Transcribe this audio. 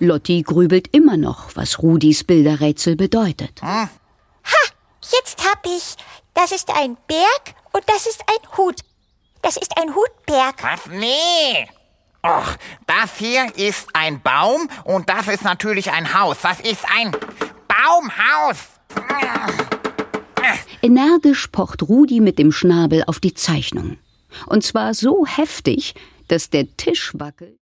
Lotti grübelt immer noch, was Rudis Bilderrätsel bedeutet. Ha, jetzt hab ich. Das ist ein Berg und das ist ein Hut. Das ist ein Hutberg. Was? Nee. Och, das hier ist ein Baum und das ist natürlich ein Haus. Das ist ein Baumhaus. Energisch pocht Rudi mit dem Schnabel auf die Zeichnung. Und zwar so heftig, dass der Tisch wackelt.